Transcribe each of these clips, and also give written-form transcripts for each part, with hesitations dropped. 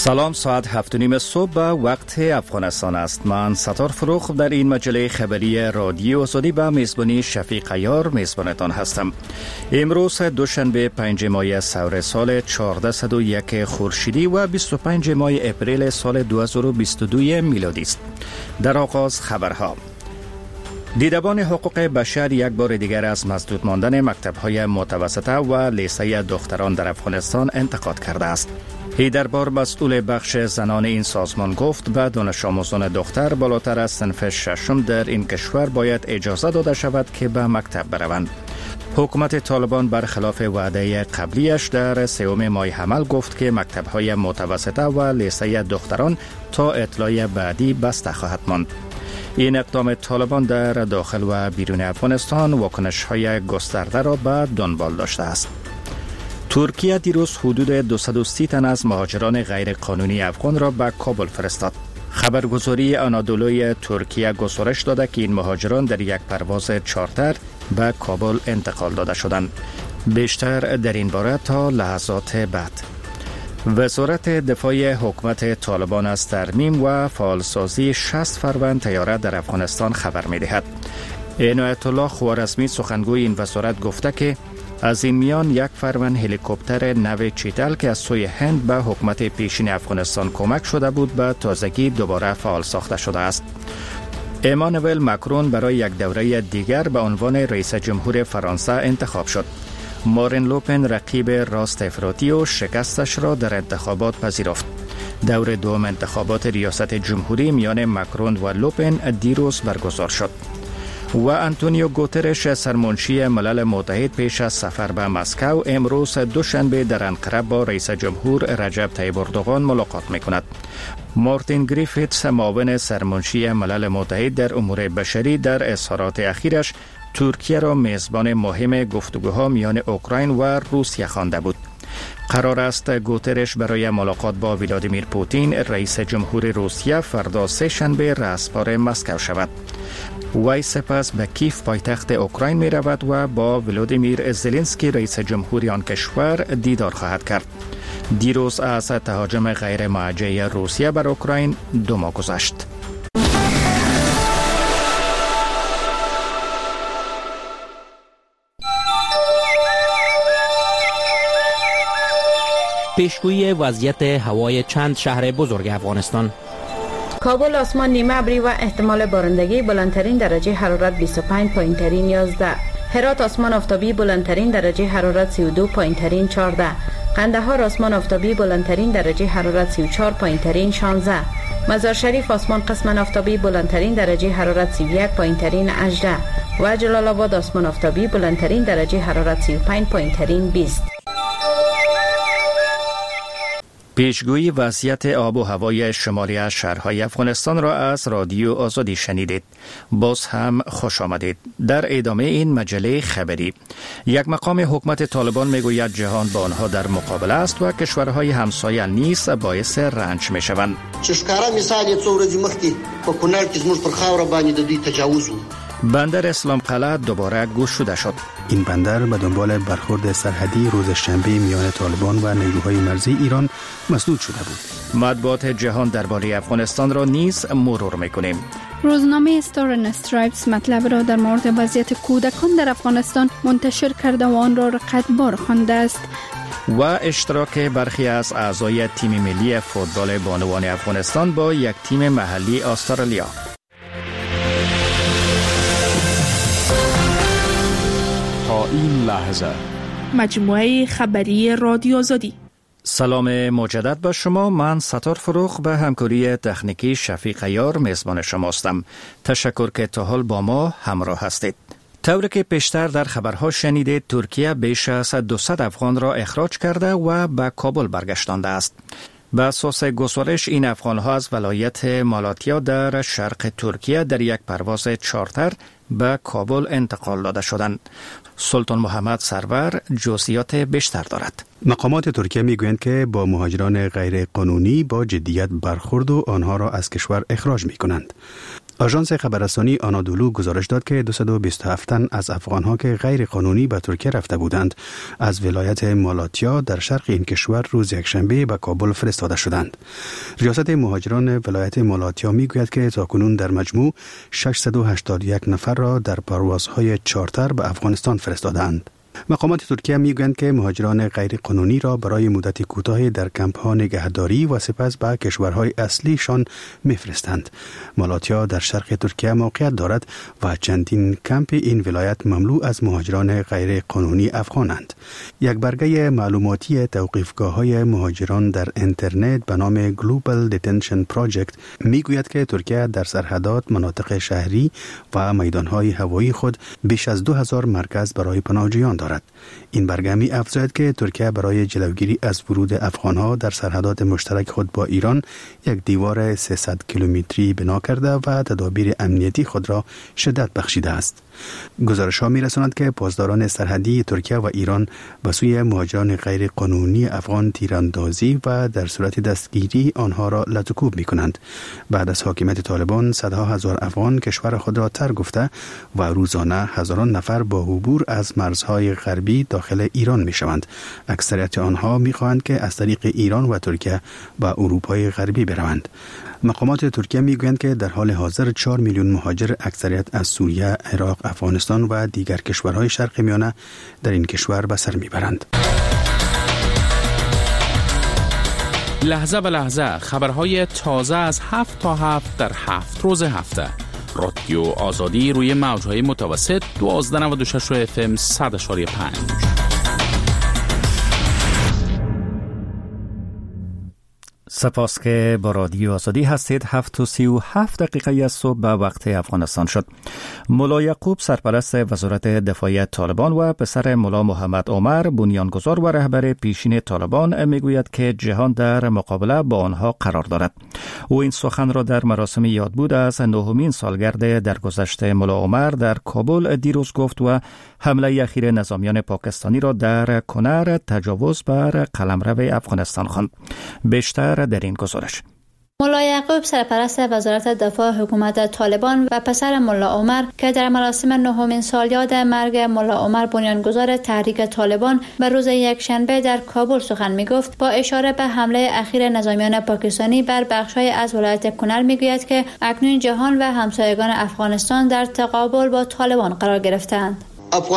سلام، ساعت 7:30 صبح به وقت افغانستان است. من ستار فروخ در این مجله خبری رادیو آزادی به میزبانی شفیق عیار میزبانتان هستم. امروز دوشنبه 5 ماه سور سال 1401 خورشیدی و 25 ماه اپریل سال 2022 میلادی است. در آغاز خبرها: دیدبان حقوق بشر یک بار دیگر از مسدود ماندن مکتب‌های متوسطه و لیسه دختران در افغانستان انتقاد کرده است. هیدربار مسئول بخش زنان این سازمان گفت به دانش آموزان دختر بالاتر از صنف ششم در این کشور باید اجازه داده شود که به مکتب بروند. حکومت طالبان برخلاف وعده قبلیش در سوم ماه حمل گفت که مکتب‌های متوسطه و لیسه دختران تا اطلاع بعدی بسته خواهد ماند. این اقدام طالبان در داخل و بیرون افغانستان واکنش‌های گسترده را به دنبال داشته است. ترکیه دیروز حدود 230 تن از مهاجران غیر قانونی افغان را به کابل فرستاد. خبرگزاری آنادولوی ترکیه گزارش داده که این مهاجران در یک پرواز چارتر به کابل انتقال داده شدند. بیشتر در این باره تا لحظات بعد. وزارت دفاع حکومت طالبان از ترمیم و فعالسازی 60 فروند طیاره در افغانستان خبر می‌دهد. عنایت الله خوارزمی سخنگوی این وزارت گفته که از این میان یک فروند هلیکوپتر نو چیتل که از سوی هند به حکومت پیشین افغانستان کمک شده بود به تازگی دوباره فعال ساخته شده است. امانوئل ماکرون برای یک دوره دیگر به عنوان رئیس جمهور فرانسه انتخاب شد. مارین لوپن رقیب راست افراطی و شکستش را در انتخابات پذیرفت. دور دوم انتخابات ریاست جمهوری میان ماکرون و لوپن دیروز برگزار شد. و آنتونیو گوترش سرمنشی ملل متحد پیش از سفر به مسکو امروز دوشنبه در انقره با رئیس جمهور رجب طیب اردوغان ملاقات می‌کند. مارتین گریفیتس معاون سرمنشی ملل متحد در امور بشری در اظهارات اخیرش ترکیه را میزبان مهم گفتگوها میان اوکراین و روسیه خوانده بود. قرار است گوترش برای ملاقات با ولادیمیر پوتین رئیس جمهور روسیه فردا سه شنبه رسپار مسکو شود. وی سپس به کیف پایتخت اوکراین می رود و با ولادیمیر زلنسکی رئیس جمهوری آن کشور دیدار خواهد کرد. دیروز از تهاجم غیر موجه روسیه بر اوکراین 2 ماه گذشت. پیشگویی وضعیت هوای چند شهر بزرگ افغانستان. کابل آسمان نیمه ابری و احتمال بارندگی، بلندترین درجه حرارت 25، پایینترین 11. هرات آسمان آفتابی، بلندترین درجه حرارت 32، پایینترین 14. قندهار آسمان آفتابی، بلندترین درجه حرارت 34، پایینترین 16. مزار شریف آسمان قسما آفتابی، بلندترین درجه حرارت 31، پایینترین 18. و جلال آباد آسمان آفتابی، بلندترین درجه حرارت 35، پایینترین 20. پیشگویی وضعیت آب و هوای شمالی شهرهای افغانستان را از رادیو آزادی شنیدید. باز هم خوش آمدید. در ادامه این مجله خبری، یک مقام حکومت طالبان میگوید جهان با آنها در مقابله است و کشورهای همسایه نیز باعث رنج میشوند. بندر اسلام قلعه دوباره گشوده شد. این بندر به دنبال برخورد سرحدی روز شنبه میان طالبان و نیروهای مرزی ایران مسدود شده بود. مطبوعات جهان درباره افغانستان را نیز مرور میکنیم. روزنامه استار اند استرایپس مطلب را در مورد وضعیت کودکان در افغانستان منتشر کرده و آن را رقتبار خوانده است. و اشتراک برخی از اعضای تیم ملی فوتبال بانوان افغانستان با یک تیم محلی استرالیا. تا این لحظه مجموعه خبری رادیو آزادی. سلام مجدد با شما. من ستار فروخ به همکاری تکنیکی شفیق عیار میزبان شما هستم. تشکر که تا حال با ما همراه هستید. طوری که پیشتر در خبرها شنیدید، ترکیه بیش از 200 افغان را اخراج کرده و به کابل برگشتانده است. به اساس گزارش این افغان‌ها از ولایت مالاتیا در شرق ترکیه در یک پرواز چارتر به کابل انتقال داده شدند. سلطان محمد سرور جزئیات بیشتر دارد. مقامات ترکیه میگویند که با مهاجران غیر قانونی با جدیت برخورد و آنها را از کشور اخراج میکنند. آژانس خبررسانی آنادولو گزارش داد که 227 تن از افغانها که غیر قانونی به ترکیه رفته بودند از ولایت مالاتیا در شرق این کشور روز یکشنبه به کابل فرستاده شدند. ریاست مهاجران ولایت مالاتیا میگوید که تاکنون در مجموع 681 نفر را در پروازهای چارتر به افغانستان فرستادند. مقامات ترکیه میگویند که مهاجران غیر قانونی را برای مدت کوتاهی در کمپ‌ها نگهداری و سپس به کشورهای اصلیشان میفرستند. مالاتیا در شرق ترکیه موقعیت دارد و چندین کمپ این ولایت مملو از مهاجران غیر قانونی افغانند. یک برگه معلوماتی توقیفگاه‌های مهاجران در اینترنت به نام Global Detention Project میگوید که ترکیه در سرحدات، مناطق شهری و میدان‌های هوایی خود بیش از 2000 مرکز برای پناهجویان دارد. این برگه می افزاید که ترکیه برای جلوگیری از ورود افغانها در سرحدات مشترک خود با ایران یک دیوار 300 کیلومتری بنا کرده و تدابیر امنیتی خود را شدت بخشیده است. گزارش ها می رساند که پاسداران سرحدی ترکیه و ایران به سوی مهاجران غیر قانونی افغان تیراندازی و در صورت دستگیری آنها را لطکوب می کنند. بعد از حاکمیت طالبان صدها هزار افغان کشور خود را ترک گفته و روزانه هزاران نفر با عبور از مرزهای غربی داخل ایران می شوند. اکثریت آنها می خواهند که از طریق ایران و ترکیه به اروپای غربی بروند. مقامات ترکیه می گویند که در حال حاضر 4 میلیون مهاجر اکثریت از سوریه، عراق، افغانستان و دیگر کشورهای شرق میانه در این کشور به سر میبرند. لحظه به لحظه خبرهای تازه از 7 تا 7 در 7 روز هفته. رادیو آزادی روی موجهای متوسط 1296 FM 100.5. سپاس که با رادیو آزادی هستید. 7:37 از صبح به وقت افغانستان شد. ملا یعقوب سرپرست وزارت دفاع طالبان و پسر ملا محمد عمر بنیانگذار و رهبر پیشین طالبان میگوید که جهان در مقابله با آنها قرار دارد. او این سخن را در مراسم یادبود از 9مین سالگرد درگذشت ملا عمر در کابل دیروز گفت و حمله اخیر نظامیان پاکستانی را در کنر تجاوز بر قلمرو افغانستان خواند. بیشتر در این گزارش. ملا یعقوب سرپرست وزارت دفاع حکومت طالبان و پسر ملا عمر که در مراسم 9مین سالیاد مرگ ملا عمر بنیانگذار تحریک طالبان به روز یکشنبه در کابل سخن می‌گفت، با اشاره به حمله اخیر نظامیان پاکستانی بر بخش‌های از ولایت کنر می‌گوید که اکنون جهان و همسایگان افغانستان در تقابل با طالبان قرار گرفتند.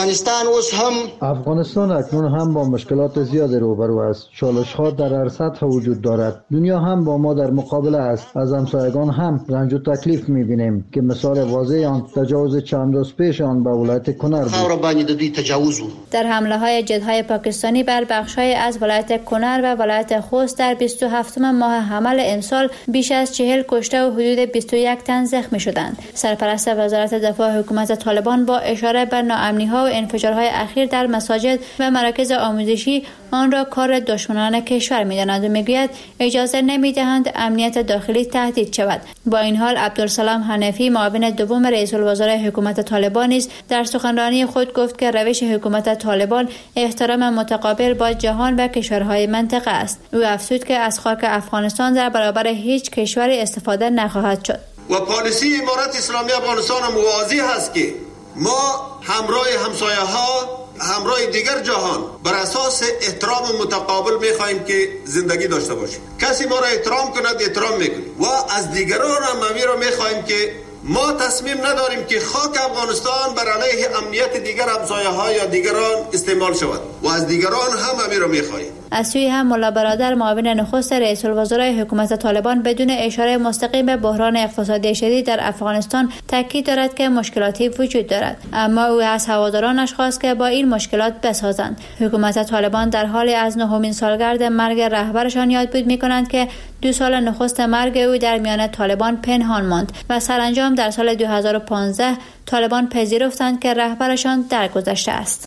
افغانستان اکنون هم با مشکلات زیاد روبرو است. چالش‌ها در هر سطح وجود دارد. دنیا هم با ما در مقابله است. از همسایگان هم رنج و تکلیف می‌بینیم که مثال واضح آن تجاوز چند روز پیش آن به ولایت کنر بود. در حمله‌های جدهای پاکستانی بر بخش‌های از ولایت کنر و ولایت خوست در 27 ماه حمل امسال بیش از 40 کشته و حدود 21 تن زخمی شدند. سرپرست وزارت دفاع حکومت طالبان با اشاره به ناامنی‌ها و انفجارهای اخیر در مساجد و مراکز آموزشی آن را کار دشمنان کشور می‌دانند و می‌گوید اجازه نمی‌دهند امنیت داخلی تهدید شود. با این حال عبدالسلام حنفی معاون دوم رئیس الوزراء حکومت طالبان نیز در سخنرانی خود گفت که روش حکومت طالبان احترام متقابل با جهان و کشورهای منطقه است. او افزود که از خاک افغانستان در برابر هیچ کشوری استفاده نخواهد شد. و پالیسی امارت اسلامی افغانستان موازی هست که ما همراه همسایه‌ها، همراه دیگر جهان بر اساس احترام متقابل می‌خواهیم که زندگی داشته باشیم. کسی ما را احترام کند احترام می‌کنیم و از دیگران هم را می‌خواهیم که ما تصمیم نداریم که خاک افغانستان بر علیه امنیت دیگر همسایه‌ها یا دیگران استعمال شود و از دیگران هم را می‌خواهیم. از سوی هم ملا برادر معاون نخست رئیس الوزراء حکومت طالبان بدون اشاره مستقیم به بحران اقتصادی شدید در افغانستان تاکید دارد که مشکلاتی وجود دارد، اما او از هوادارانش خواست که با این مشکلات بسازند. حکومت طالبان در حال از 9مین سالگرد مرگ رهبرشان یادبود می‌کنند که 2 سال نخست مرگ او در میان طالبان پنهان ماند و سرانجام در سال 2015 طالبان پذیرفتند که رهبرشان درگذشته است.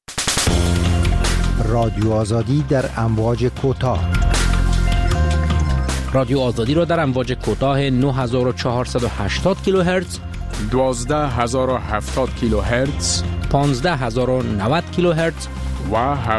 رادیو آزادی در امواج کوتاه. رادیو آزادی را در امواج کوتاه 9480 کیلوهرتز، 12070 کیلوهرتز، 15090 کیلوهرتز و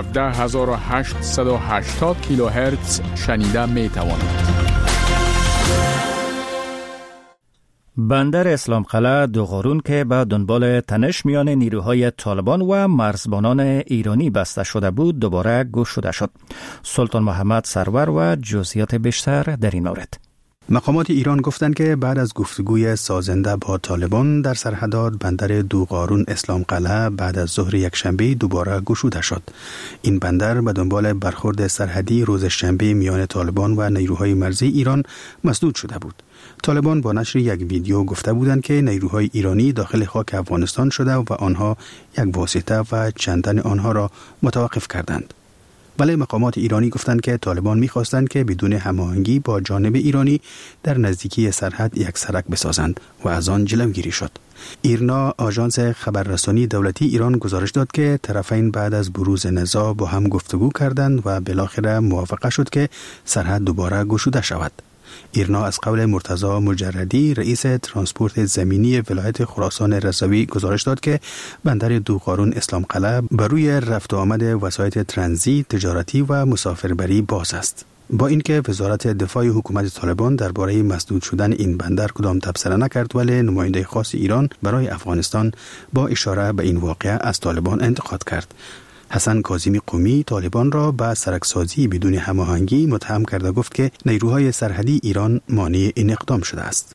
17880 کیلوهرتز شنیده می توانید. بندر اسلام قلعه دوغارون که به دنبال تنش میان نیروهای طالبان و مرزبانان ایرانی بسته شده بود دوباره گشوده شد. سلطان محمد سرور و جزئیات بیشتر در این مورد. مقامات ایران گفتند که بعد از گفتگوی سازنده با طالبان در سرحدات بندر دوغارون اسلام قلعه بعد از ظهر یکشنبه دوباره گشوده شد. این بندر به دنبال برخورد سرحدی روز شنبه میان طالبان و نیروهای مرزی ایران مسدود شده بود. طالبان با نشر یک ویدیو گفته بودند که نیروهای ایرانی داخل خاک افغانستان شده و آنها یک واسطه و چندین آنها را متوقف کردند. ولی مقامات ایرانی گفتند که طالبان می‌خواستند که بدون هماهنگی با جانب ایرانی در نزدیکی سرحد یک سرک بسازند و از آن جلوگیری شد. ایرنا آژانس خبررسانی دولتی ایران گزارش داد که طرفین بعد از بروز نزاع با هم گفتگو کردند و بالاخره موافقه شد که سرحد دوباره گشوده شود. ایرنا از قول مرتضی مجردی رئیس ترانسپورت زمینی ولایت خراسان رضوی گزارش داد که بندر دوغارون اسلام قلعه بر روی رفت و آمد وسایط ترانزیت تجارتی و مسافربری باز است. با اینکه وزارت دفاع حکومت طالبان درباره مسدود شدن این بندر کدام تبصره نکرد، ولی نماینده خاص ایران برای افغانستان با اشاره به این واقعه از طالبان انتقاد کرد. حسن کاظمی قمی طالبان را به سرکسازی بدون هماهنگی متهم کرده گفت که نیروهای سرحدی ایران مانع این اقدام شده است.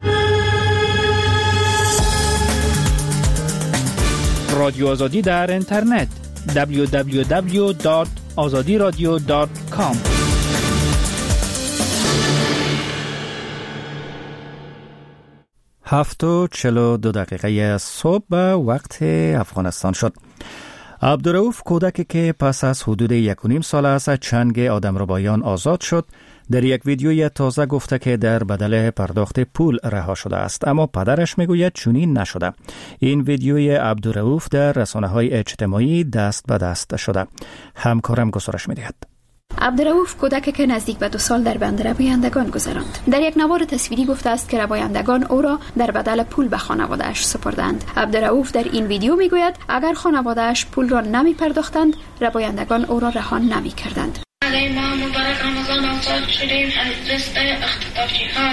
رادیو آزادی در اینترنت www.azadiradio.com 7:42 صبح وقت افغانستان شد. عبدالرؤوف کودکی که پس از حدود 1.5 سال از چنگ آدمربایان آزاد شد در یک ویدیوی تازه گفته که در بدل پرداخت پول رها شده است، اما پدرش میگوید چنین نشده. این ویدیوی عبدالرؤوف در رسانه‌های اجتماعی دست به دست شده. همکارم گزارش می‌دهد. عبدالرؤوف کودکی که نزدیک به 2 سال در بند ربایندگان گذراند. در یک نوار تصویری گفته است که ربایندگان او را در بدل پول به خانواده‌اش سپردند. عبدالرؤوف در این ویدیو میگوید اگر خانواده‌اش پول را نمی پرداختند، ربایندگان او را رها نمی کردند. ما مبارک رمضان آزاد شدیم از دست اختطافی‌ها.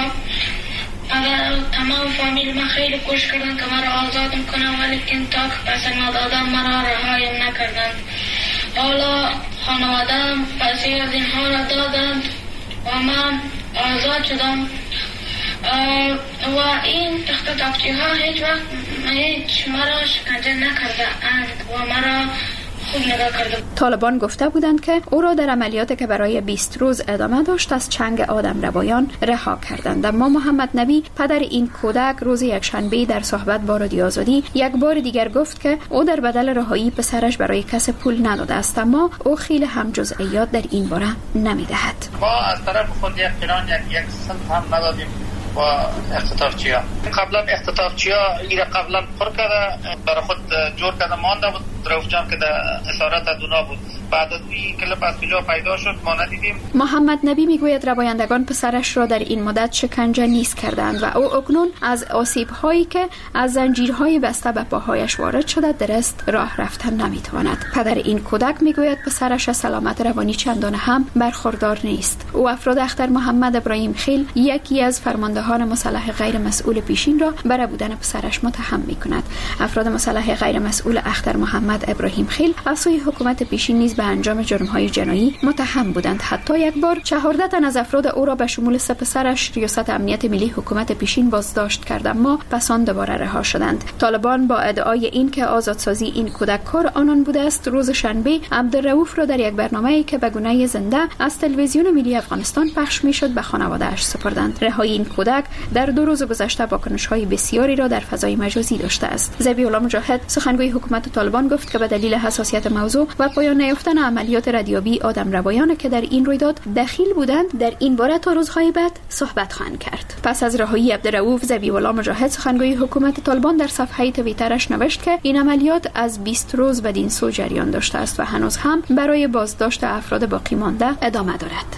تمام فامیل ما خیلی کوشش کردند که ما را آزاد کنند، ولی تا که پس ندادن ما را رهایم نکردند. حالا خانواده‌ام پسی از اینها را دادند و من آزاد شدم و این اختطافچی‌ها هیچ وقت مرا شکنجه نکرده اند و مرا خوب نگاه کرده. طالبان گفته بودند که او را در عملیاتی که برای 20 روز ادامه داشت از چنگ آدمربایان رها کردند. اما محمد نبی پدر این کودک روز یکشنبه در صحبت با رادیو آزادی یک بار دیگر گفت که او در بدل رهایی پسرش برای کس پول نداده است، اما او خیلی هم جزئیات در این باره نمیدهد. ما از طرف خود یک سنت هم ندادیم و اختطافچی‌ها. قبلا اختطافچی‌ها ایره قبلا پر کرده برای خود جور کرده مانده بود. رؤوف جان که در اسارت ادونا بود. بعد از این کلپ از کجا پیدا شد ما ندیدیم. محمد نبی میگوید ربایندگان پسرش را در این مدت شکنجه نیز کردند و او اکنون از آسیب‌هایی که از زنجیرهای بسته به پاهایش وارد شده درست راه رفتن نمیتواند. پدر این کودک میگوید پسرش از سلامت روانی چندان هم برخوردار نیست. او افراد اختر محمد ابراهیم خیل یکی از فرماندهان مسلح غیر مسئول پیشین را بر بودن پسرش متهم میکند. افراد مسلح غیر مسئول اختر محمد ابراهیم خیل از سوی حکومت پیشین نیز به انجام جرم‌های جنایی متهم بودند. حتی یک بار 14 تن از افراد او را به شمول 3 پسرش ریاست امنیت ملی حکومت پیشین بازداشت کرد، اما پس آن دوباره رها شدند. طالبان با ادعای این که آزادسازی این کودک کار آنان بوده است، روز شنبه عبدالرؤوف را در یک برنامه‌ای که به گونه زنده از تلویزیون ملی افغانستان پخش می‌شد به خانواده‌اش سپردند. رهایی این کودک در 2 روز گذشته واکنش‌های بسیاری را در فضای مجازی داشته است. ذبیح الله مجاهد سخنگوی حکومت طالبان گفت که به دلیل حساسیت موضوع و پایان نیافتن عملیات ردیابی آدمربایان که در این رویداد دخیل بودند، در این باره تا روزهای بعد صحبت خواهند کرد. پس از رهایی عبدالرؤوف، ذبیح الله مجاهد سخنگوی حکومت طالبان در صفحه توییترش نوشت که این عملیات از 20 روز بدین سو جریان داشته است و هنوز هم برای بازداشت افراد باقی مانده ادامه دارد.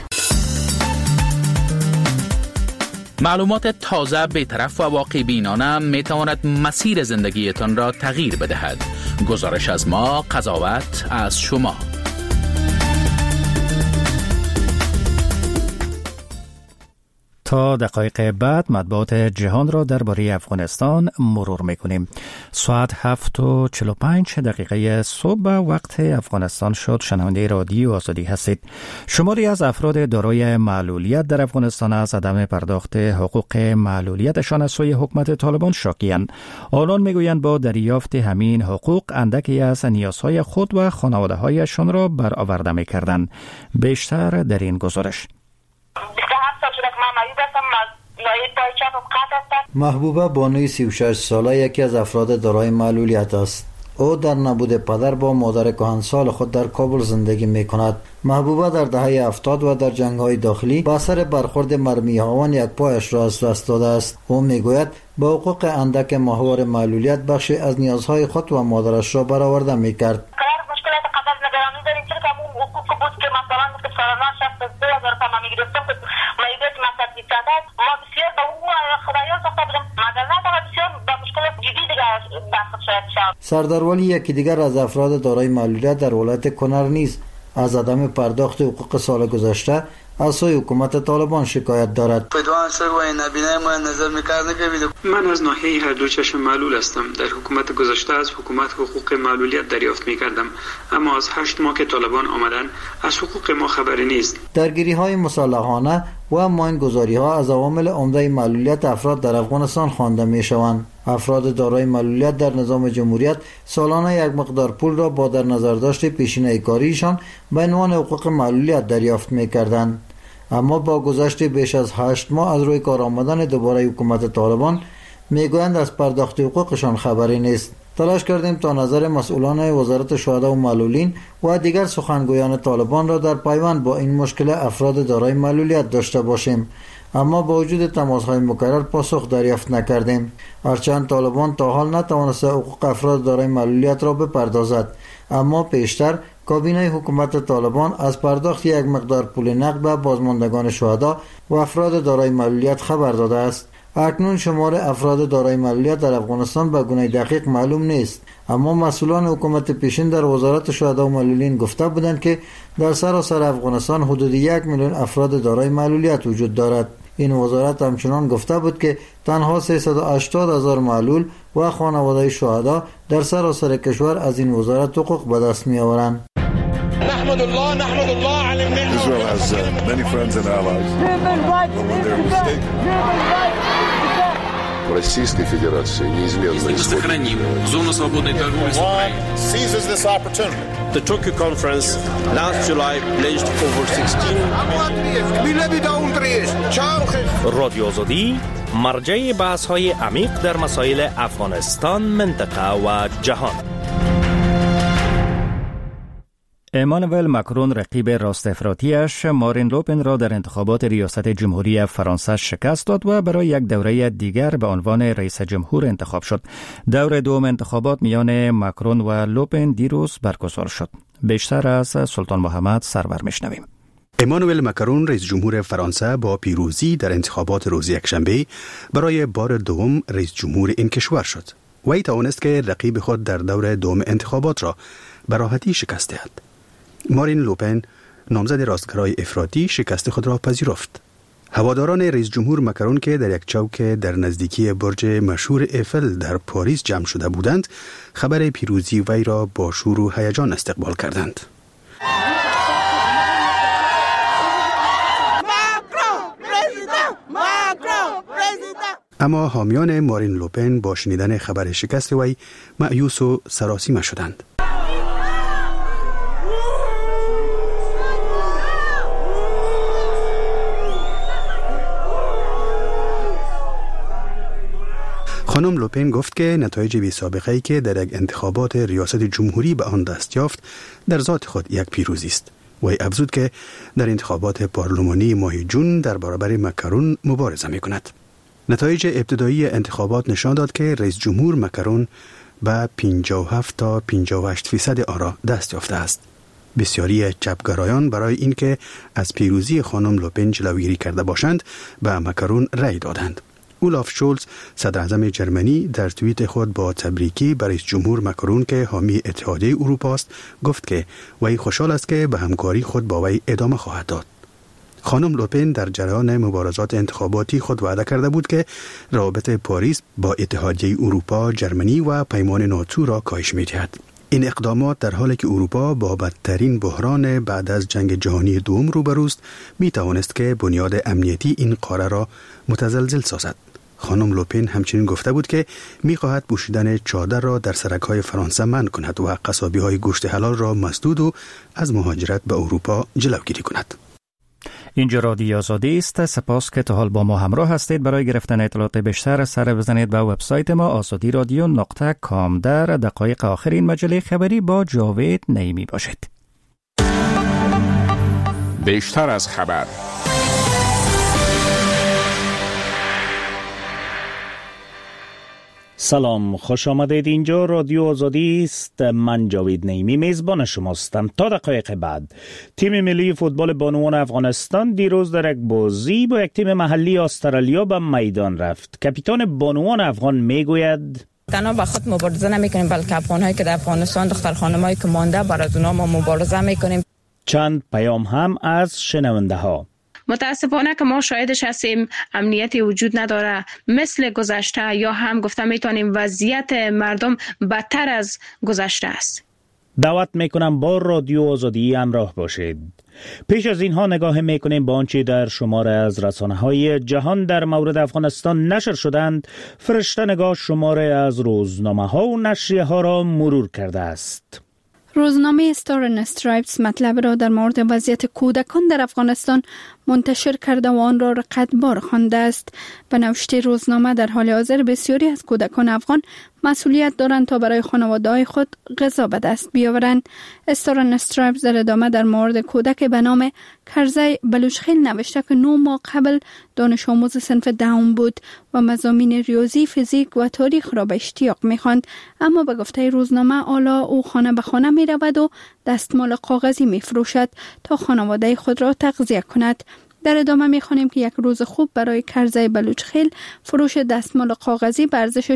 معلومات تازه، بی‌طرف و واقع بینانه می تواند مسیر زندگیتان را تغییر بدهد. گزارش از ما، قضاوت از شما. تا دقایق بعد مطبوعات جهان را درباره افغانستان مرور میکنیم. ساعت 7:45 صبح وقت افغانستان شد. شنونده رادیو آزادی هستید. شماری از افراد دارای معلولیت در افغانستان از عدم پرداخت حقوق معلولیتشان از سوی حکومت طالبان شاکی‌اند. آنان میگویند با دریافت همین حقوق اندکی از نیازهای خود و خانواده‌هایشان را برآورده می‌کردند. بیشتر در این گزارش. محبوبه بانوی 36 ساله یکی از افراد دارای معلولیت است. او در نبود پدر با مادر کهنسال خود در کابل زندگی می کند. محبوبه در دهه 70 و در جنگ‌های داخلی با اثر برخورد مرمی هاون یک پایش را از دست داده است. او می گوید با حقوق اندک ماهوار معلولیت بخشی از نیازهای خود و مادرش را برآورده می کرد. سردار ولی یکی دیگر از افراد دارای معلولیت در ولایت کنر نیز از عدم پرداخت حقوق سال گذشته از سوی حکومت طالبان شکایت دارد. من از ناحیه هر دو چشم معلول هستم. در حکومت گذشته از حکومت حقوق معلولیت دریافت می کردم، اما از 8 ماه که طالبان آمدن از حقوق ما خبری نیست. درگیری های مسلحانه و ماینگذاری ها از عوامل عمده معلولیت افراد در افغانستان خوانده می شوند. افراد دارای معلولیت در نظام جمهوریت سالانه یک مقدار پول را با در نظر داشت پیشینه کاریشان به عنوان حقوق معلولیت دریافت می کردند. اما با گذشت بیش از 8 ماه از روی کار آمدن دوباره حکومت طالبان میگویند از پرداخت حقوقشان خبری نیست. تلاش کردیم تا نظر مسئولان وزارت شهدا و معلولین و دیگر سخنگویان طالبان را در پیوند با این مشکل افراد دارای معلولیت داشته باشیم، اما با وجود تماس‌های مکرر پاسخ دریافت نکردیم. هرچند طالبان تا حال نتوانسته حقوق افراد دارای معلولیت را بپردازد، اما پیشتر کابینه حکومت طالبان از پرداخت یک مقدار پول نقد به بازماندگان شهدا و افراد دارای معلولیت خبر داده است. اکنون شمار افراد دارای معلولیت در افغانستان به گونه دقیق معلوم نیست، اما مسئولان حکومت پیشین در وزارت شهدا و معلولین گفته بودند که در سراسر افغانستان حدود 1 میلیون افراد دارای معلولیت وجود دارد. این وزارت همچنان گفته بود که تنها 380,000 معلول و خانواده شهدا در سراسر کشور از این وزارت حقوق به دست می آورند. نحمد الله على النعمة. Israel has many friends and allies. Российской Федерации неизменно сохраним зону свободной торговли с Украиной. Seizes this opportunity. The Tokyo conference last July pledged over 16 رادیو آزادی مرجع بحث‌های عمیق در مسائل افغانستان، منطقه و جهان. امانوئل ماکرون رقیب راست افراطی‌اش مارین لوپن را در انتخابات ریاست جمهوری فرانسه شکست داد و برای یک دوره دیگر به عنوان رئیس جمهور انتخاب شد. دور دوم انتخابات میان ماکرون و لوپن دیروز برگزار شد. بیشتر از سلطان محمد سرور میشنویم. امانوئل ماکرون رئیس جمهور فرانسه با پیروزی در انتخابات روز یکشنبه برای بار دوم رئیس جمهور این کشور شد. وی توانست که رقیب خود در دور دوم انتخابات را به راحتی شکست دهد. مارین لوپن نامزد راستگرای افراطی شکست خود را پذیرفت. هواداران رئیس جمهور ماکرون که در یک چوک در نزدیکی برج مشهور ایفل در پاریس جمع شده بودند، خبر پیروزی وی را با شور و هیجان استقبال کردند. اما حامیان مارین لوپن با شنیدن خبر شکست وی مایوس و سراسیمه شدند. خانم لوپن گفت که نتایج بی سابقه‌ای که در یک انتخابات ریاست جمهوری به آن دست یافت در ذات خود یک پیروزی است. وی افزود که در انتخابات پارلمانی ماه جون در برابر ماکرون مبارزه می‌کند. نتایج ابتدایی انتخابات نشان داد که رئیس جمهور ماکرون به 57 تا 58% آرا دست یافته است. بسیاری چپگرایان برای اینکه از پیروزی خانم لوپن جلوگیری کرده باشند به ماکرون رأی دادند. اولاف شولز صدر اعظم جرمنی در توییت خود با تبریکی برای رئیس جمهور ماکرون که حامی اتحادیه اروپا است گفت که وی خوشحال است که به همکاری خود با وی ادامه خواهد داد. خانم لوپن در جریان مبارزات انتخاباتی خود وعده کرده بود که روابط پاریس با اتحادیه اروپا، جرمنی و پیمان ناتو را کاهش می‌دهد. این اقدامات در حالی که اروپا با بدترین بحران بعد از جنگ جهانی دوم روبروست می توانست که بنیاد امنیتی این قاره را متزلزل سازد. خانم لوپن همچنین گفته بود که می خواهد پوشیدن چادر را در سرک‌های فرانسه منع کند و قصابی‌های گوشت حلال را مسدود و از مهاجرت به اروپا جلوگیری کند. اینجا رادیو آزادی است. سپاس که تا حال با ما همراه هستید. برای گرفتن اطلاعات بیشتر سر بزنید به وبسایت ما azadiradyo.com. در دقایق آخر این مجله خبری با جاوید نعیمی باشید. بیشتر از خبر. سلام، خوش آمدید. اینجا رادیو آزادی است. من جاوید نعیمی میزبان شماستم. تا دقایق بعد تیم ملی فوتبال بانوان افغانستان دیروز در یک بازی با یک تیم محلی استرالیا به میدان رفت. کاپیتان بانوان افغان میگوید تنها با خود مبارزه نمیکنیم، بلکه افغان‌هایی که در افغانستان، دختر خانم‌هایی که مانده، برای اونها ما مبارزه میکنیم. چند پیام هم از شنونده ها. متاسفانه که ما شاهدش هستیم امنیتی وجود نداره مثل گذشته، یا هم گفته میتونیم وضعیت مردم بدتر از گذشته است. دعوت میکنم با رادیو آزادی همراه باشید. پیش از اینها نگاه میکنیم با آنچه در شماره از رسانه‌های جهان در مورد افغانستان نشر شدند. فرشته نگاه شماره از روزنامه‌ها و نشریه‌ها را مرور کرده است. روزنامه استار اند استرایپس مطلب را در مورد وضعیت کودکان در افغانستان منتشر کرده و آن را رقتبار خوانده است. به نوشته روزنامه در حال حاضر بسیاری از کودکان افغان مسئولیت دارند تا برای خانواده‌های خود غذا به دست بیاورند. استار اند استرایپس در ادامه در مورد کودک به نام کرزی بلوچخیل نوشته که 9 ماه قبل دانش آموز صنف دهم بود و مضامین ریاضی، فیزیک و تاریخ را به اشتیاق می‌خواند، اما به گفته روزنامه حالا او خانه به خانه می‌رود و دستمال کاغذی می‌فروشد تا خانواده خود را تغذیه کند. در ادامه می‌خوانیم که یک روز خوب برای کرزی بلوچخیل فروش دستمال کاغذی به ارزش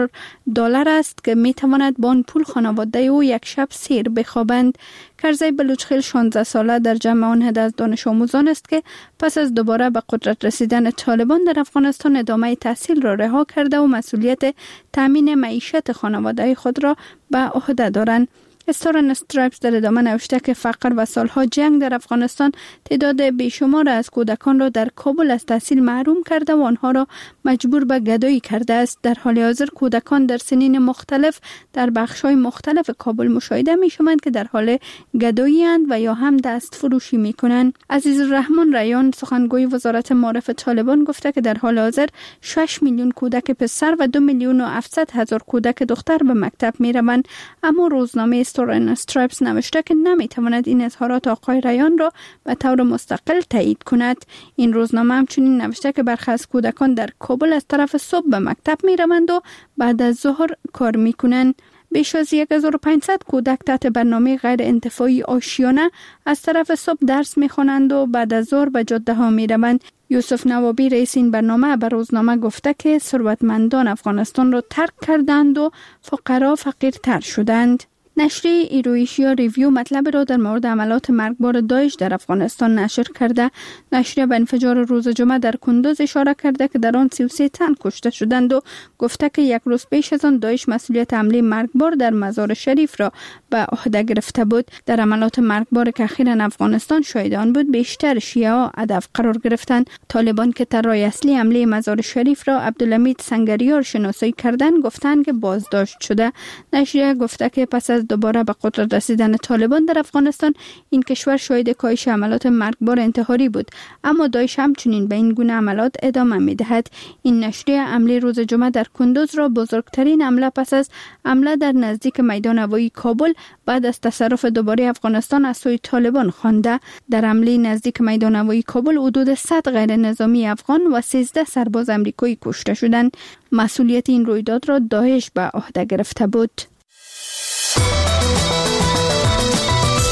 $4 است که می‌تواند با آن پول خانواده او یک شب سیر بخوابند. کرزی بلوچخیل 16 ساله در جمع آن عده از دانش آموزان است که پس از دوباره به قدرت رسیدن طالبان در افغانستان ادامه تحصیل را رها کرده و مسئولیت تامین معیشت خانواده خود را به عهده دارند. استار اند استرایپس در ادامه نوشته که فقر و سالها جنگ در افغانستان تعداد بیشمار از کودکان را در کابل از تحصیل محروم کرده و آنها را مجبور به گدایی کرده است. در حال حاضر کودکان در سنین مختلف در بخش‌های مختلف کابل مشاهده می‌شوند که در حال گدایی اند و یا هم دست فروشی می‌کنند. عزیزالرحمن ریان سخنگوی وزارت معارف طالبان گفته که در حال حاضر 6 میلیون کودک پسر و 2,700,000 کودک دختر به مکتب می‌روند، اما روزنامه استار اند استرایپس نوشته که نمیتواند این اظهارات آقای ریان را به طور مستقل تایید کند. این روزنامه همچنین نوشته که برخی از کودکان در کابل از طرف صبح به مکتب میروند و بعد از ظهر کار میکنند. بیش از 1500 کودک تحت برنامه غیر انتفاعی آشیانه از طرف صبح درس میخوانند و بعد از ظهر به جاده ها میروند. یوسف نوابی رئیس این برنامه به روزنامه گفته که ثروتمندان افغانستان را ترک کردند و فقرا فقیرتر شدند. نشریه ایرویشیا ریویو مطلب را در مورد عملات مرگبار داعش در افغانستان نشر کرده. نشریه به انفجار روز جمعه در کندوز اشاره کرده که در آن 33 تن کشته شدند و گفته که یک روز پیش از آن داعش مسئولیت حمله مرگبار در مزار شریف را به عهده گرفته بود. در عملات مرگبار که اخیراً افغانستان شاهد آن بود بیشتر شیعه ها هدف قرار گرفتند. طالبان که طراح اصلی حمله مزار شریف را عبدالحمید سنگریار شناسایی کردند گفتند که بازداشت شده. نشریه گفته که پس از دوباره به قدرت رسیدن طالبان در افغانستان این کشور شاهد کاهش عملات مرگبار انتحاری بود، اما داعش همچنین به این گونه عملات ادامه می‌دهد. این نشریه حمله روز جمعه در کندوز را بزرگترین حمله پس از حمله در نزدیک میدان هوایی کابل بعد از تصرف دوباره افغانستان از سوی طالبان خوانده. در حمله نزدیک میدان هوایی کابل حدود 100 غیر نظامی افغان و 13 سرباز آمریکایی کشته شدند. مسئولیت این رویداد را داعش به عهده گرفته بود.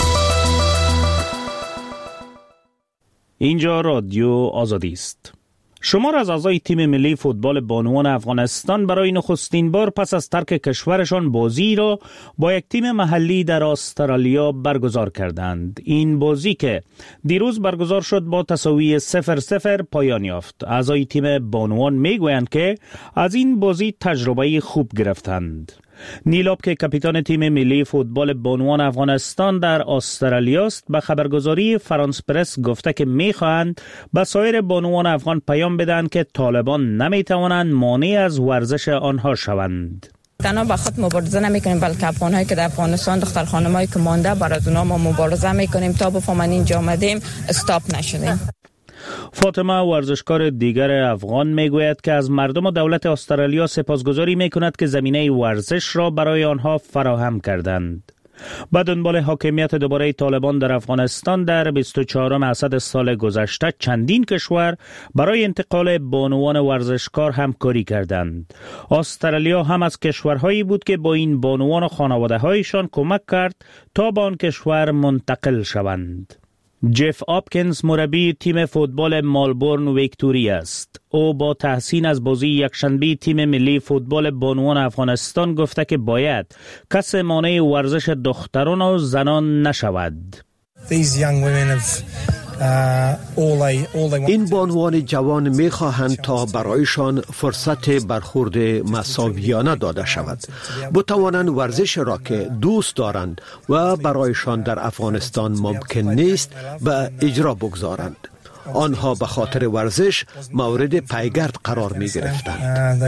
اینجا رادیو آزادی است. شمار از اعضای تیم ملی فوتبال بانوان افغانستان برای نخستین بار پس از ترک کشورشان بازی را با یک تیم محلی در استرالیا برگزار کردند. این بازی که دیروز برگزار شد با تساوی 0-0 پایان یافت. اعضای تیم بانوان میگویند که از این بازی تجربه خوب گرفتند. نیلاب که کاپیتان تیم ملی فوتبال بانوان افغانستان در استرالیا است به خبرگزاری فرانس پرس گفته که میخواهند به سایر بانوان افغان پیام بدن که طالبان نمیتوانند مانع از ورزش آنها شوند. تنها با خود مبارزه نمیکنیم، بلکه افغان‌هایی که در افغانستان دختر خانمایی که مانده برای اونا ما مبارزه میکنیم تا بفهمن اینجا آمدیم استاپ نشدیم. فاطمه ورزشکار دیگر افغان میگوید که از مردم و دولت استرالیا سپاسگزاری میکند که زمینه ورزش را برای آنها فراهم کردند. به دنبال حاکمیت دوباره طالبان در افغانستان در 24 اسد سال گذشته چندین کشور برای انتقال بانوان ورزشکار همکاری کردند. استرالیا هم از کشورهایی بود که با این بانوان و خانواده‌هایشان کمک کرد تا به آن کشور منتقل شوند. جف آپکینز مربی تیم فوتبال مالبورن ویکتوری است. او با تحسین از بازی یکشنبه تیم ملی فوتبال بانوان افغانستان گفته که باید کس مانع ورزش دختران و زنان نشود. این بانوان جوان می‌خواهند تا برایشان فرصت برخورد مساویانه داده شود، بتوانند ورزش را که دوست دارند و برایشان در افغانستان ممکن نیست به اجرا بگذارند. آنها به خاطر ورزش مورد پیگرد قرار می گرفتند.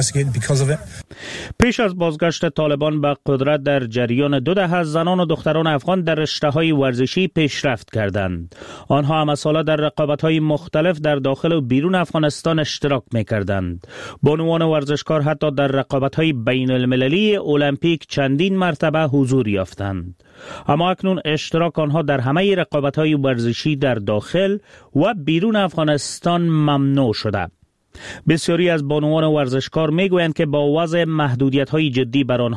پیش از بازگشت طالبان به قدرت در جریان 12 زنان و دختران افغان در رشته‌های ورزشی پیشرفت کردند. آنها هم ساله در رقابت‌های مختلف در داخل و بیرون افغانستان اشتراک می‌کردند. بانوان ورزشکار حتی در رقابت‌های بین‌المللی المپیک چندین مرتبه حضور یافتند. اما اکنون اشتراک آنها در همه رقابت‌های ورزشی در داخل و بیرون افغانستان ممنوع شده. بسیاری از بانوان ورزشکار میگویند که با وضع محدودیت‌های جدی بر آنها